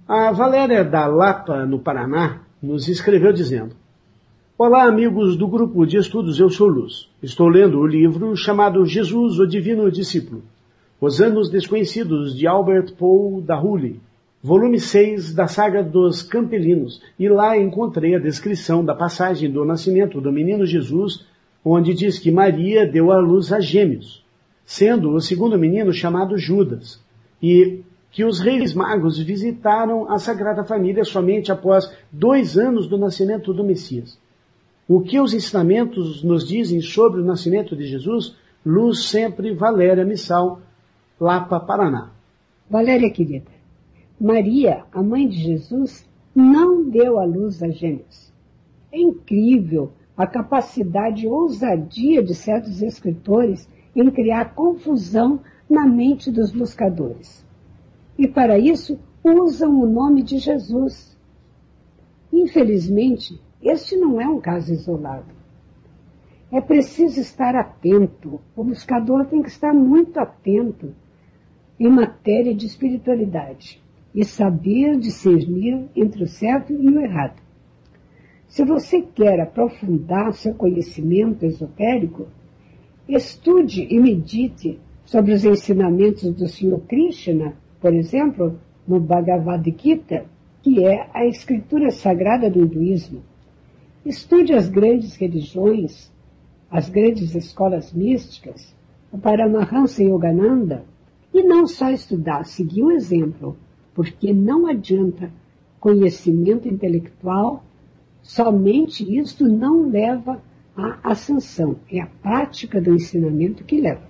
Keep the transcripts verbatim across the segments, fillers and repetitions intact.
A Valéria da Lapa, no Paraná, nos escreveu dizendo: olá, amigos do grupo de estudos Eu Sou Luz. Estou lendo o livro chamado Jesus, o Divino Discípulo, Os Anos Desconhecidos, de Albert Paul da Hule, volume seis da saga dos Campelinos, e lá encontrei a descrição da passagem do nascimento do menino Jesus, onde diz que Maria deu à luz a gêmeos, sendo o segundo menino chamado Judas, e que os reis magos visitaram a Sagrada Família somente após dois anos do nascimento do Messias. O que os ensinamentos nos dizem sobre o nascimento de Jesus? Luz sempre, Valéria Missal, Lapa, Paraná. Valéria, querida, Maria, a mãe de Jesus, não deu à luz a gêmeos. É incrível a capacidade e ousadia de certos escritores em criar confusão na mente dos buscadores. E para isso usam o nome de Jesus. Infelizmente, este não é um caso isolado. É preciso estar atento. O buscador tem que estar muito atento em matéria de espiritualidade e saber discernir entre o certo e o errado. Se você quer aprofundar seu conhecimento esotérico, estude e medite sobre os ensinamentos do senhor Krishna, por exemplo, no Bhagavad Gita, que é a escritura sagrada do hinduísmo. Estude as grandes religiões, as grandes escolas místicas, o Paramahansa Yogananda, e não só estudar, seguir o exemplo, porque não adianta conhecimento intelectual, somente isto não leva à ascensão, é a prática do ensinamento que leva.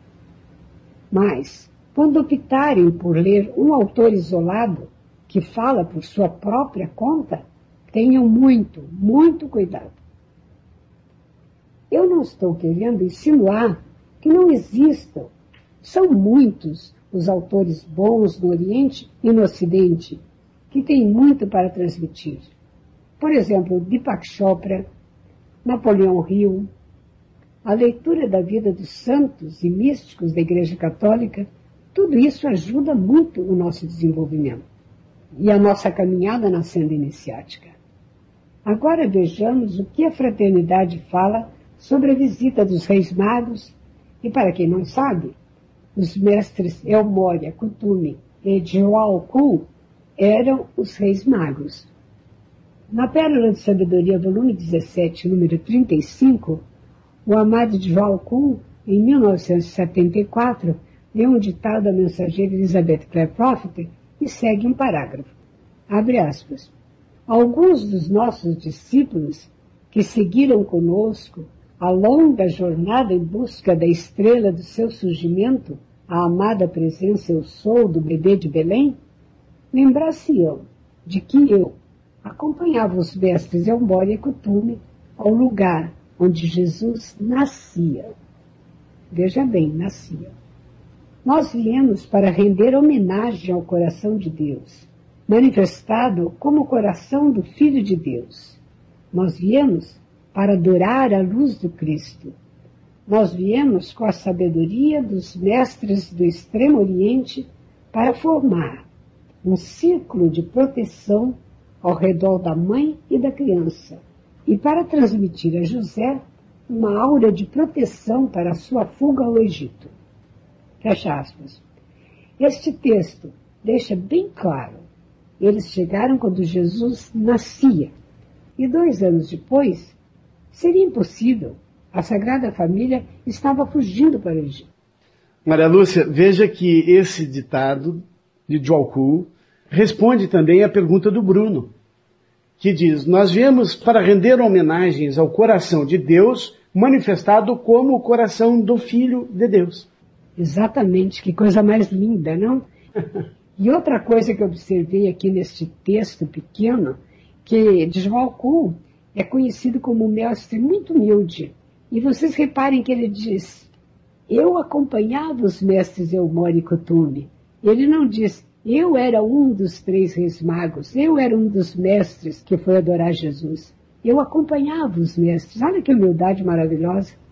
Mas, quando optarem por ler um autor isolado, que fala por sua própria conta, tenham muito, muito cuidado. Eu não estou querendo insinuar que não existam. São muitos os autores bons no Oriente e no Ocidente, que têm muito para transmitir. Por exemplo, Deepak Chopra, Napoleão Hill. A leitura da vida dos santos e místicos da Igreja Católica, tudo isso ajuda muito o nosso desenvolvimento e a nossa caminhada na senda iniciática. Agora vejamos o que a fraternidade fala sobre a visita dos reis magos, e para quem não sabe, os mestres El Morya, Kuthumi e Jwalku eram os reis magos. Na Pérola de Sabedoria, volume dezessete, número trinta e cinco, o amado Jwalku, em mil novecentos e setenta e quatro, leu um ditado da mensageira Elizabeth Clare Prophet e segue um parágrafo. Abre aspas. Alguns dos nossos discípulos que seguiram conosco a longa jornada em busca da estrela do seu surgimento, a amada presença eu sou do bebê de Belém, lembrar-se-ão de que eu acompanhava os mestres El Morya e Kuthumi ao lugar onde Jesus nascia. Veja bem, nascia. Nós viemos para render homenagem ao coração de Deus, manifestado como o coração do Filho de Deus. Nós viemos para adorar a luz do Cristo. Nós viemos com a sabedoria dos mestres do Extremo Oriente para formar um círculo de proteção ao redor da mãe e da criança e para transmitir a José uma aura de proteção para a sua fuga ao Egito. Fecha aspas. Este texto deixa bem claro. Eles chegaram quando Jesus nascia. E dois anos depois, seria impossível. A Sagrada Família estava fugindo para o Egito. Maria Lúcia, veja que esse ditado de Jwalku responde também à pergunta do Bruno, que diz: nós viemos para render homenagens ao coração de Deus, manifestado como o coração do Filho de Deus. Exatamente, que coisa mais linda, não? E outra coisa que eu observei aqui neste texto pequeno, que Jwalku é conhecido como um mestre muito humilde. E vocês reparem que ele diz, eu acompanhava os mestres El Morya e Kuthumi. Ele não diz, eu era um dos três reis magos, eu era um dos mestres que foi adorar Jesus. Eu acompanhava os mestres. Olha que humildade maravilhosa.